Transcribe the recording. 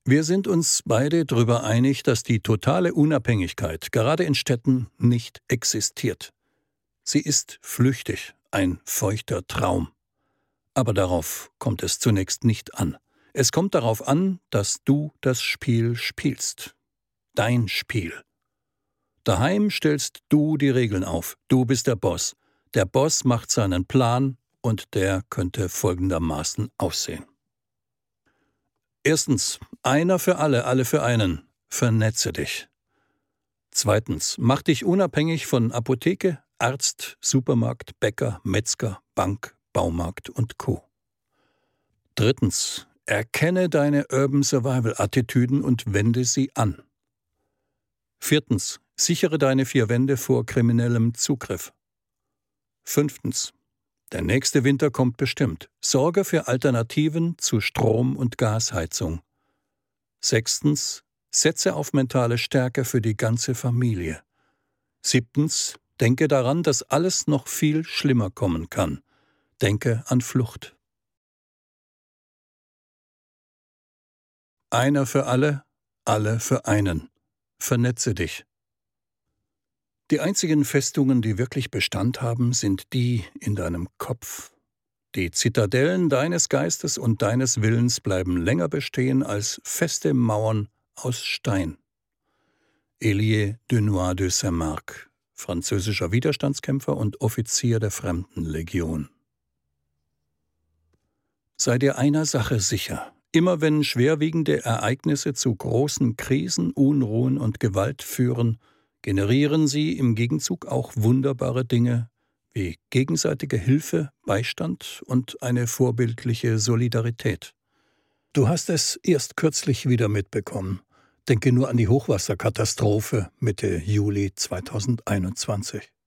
Wir sind uns beide darüber einig, dass die totale Unabhängigkeit gerade in Städten nicht existiert. Sie ist flüchtig, ein feuchter Traum. Aber darauf kommt es zunächst nicht an. Es kommt darauf an, dass du das Spiel spielst. Dein Spiel. Daheim stellst du die Regeln auf. Du bist der Boss. Der Boss macht seinen Plan und der könnte folgendermaßen aussehen. Erstens, einer für alle, alle für einen. Vernetze dich. Zweitens, mach dich unabhängig von Apotheke, Arzt, Supermarkt, Bäcker, Metzger, Bank, Baumarkt und Co. Drittens, erkenne deine Urban Survival-Attitüden und wende sie an. Viertens, sichere deine 4 Wände vor kriminellem Zugriff. Fünftens, der nächste Winter kommt bestimmt. Sorge für Alternativen zu Strom- und Gasheizung. Sechstens, setze auf mentale Stärke für die ganze Familie. Siebtens, denke daran, dass alles noch viel schlimmer kommen kann. Denke an Flucht. Einer für alle für einen. Vernetze dich. Die einzigen Festungen, die wirklich Bestand haben, sind die in deinem Kopf. Die Zitadellen deines Geistes und deines Willens bleiben länger bestehen als feste Mauern aus Stein. Elie Dunois de Saint-Marc, französischer Widerstandskämpfer und Offizier der Fremdenlegion. Sei dir einer Sache sicher. Immer wenn schwerwiegende Ereignisse zu großen Krisen, Unruhen und Gewalt führen, generieren sie im Gegenzug auch wunderbare Dinge wie gegenseitige Hilfe, Beistand und eine vorbildliche Solidarität. Du hast es erst kürzlich wieder mitbekommen. Denke nur an die Hochwasserkatastrophe Mitte Juli 2021.